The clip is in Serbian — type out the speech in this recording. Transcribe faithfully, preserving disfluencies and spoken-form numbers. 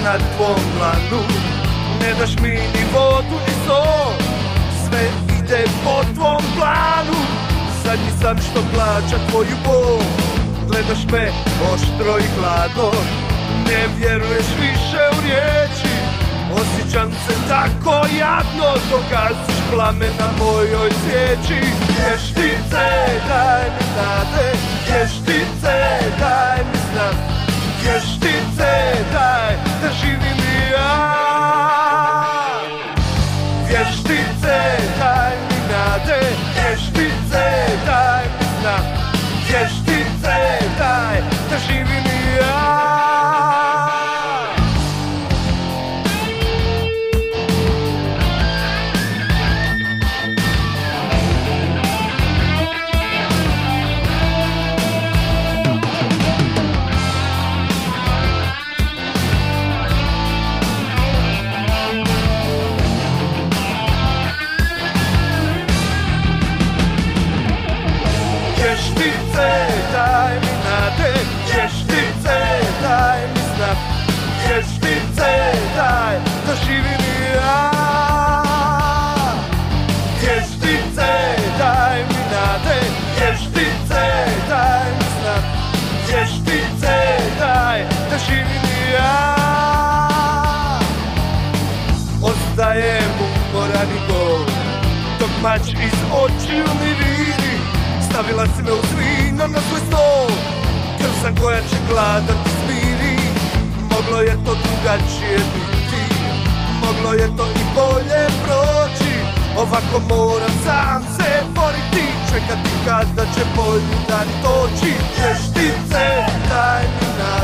na tvom dlanu. Ne daš mi ni vodu ni sol, sve ide po tvom planu. Zadnji sam što plaća tvoju bol, gledaš me oštro i hladno, ne vjeruješ više u riječi. Osjećam se tako jadno dok gasiš plamen na mojoj svijeći. Vještice, daj mi nade, vještice, daj mi sna, vještice, daj da živim i ja. Vještice, daj mi nade, vještice, daj mi sna, vještice, daj da živim i ja. Vještice, daj mi nade, vještice, daj mi sna, vještice, daj da živim i ja. Vještice, daj mi nade, vještice, daj mi sna, vještice, daj da živim i ja. Ostajem umoran i gol, dok mač iz očiju mi viri. Stavila si me u svino na svoj stol, krv sam koja će gladan ti smiri. Moglo je to drugačije biti, moglo je to i bolje proći. Ovako moram sam se boriti, čekati kada će bolji dan doći. Vještice, daj mi nade,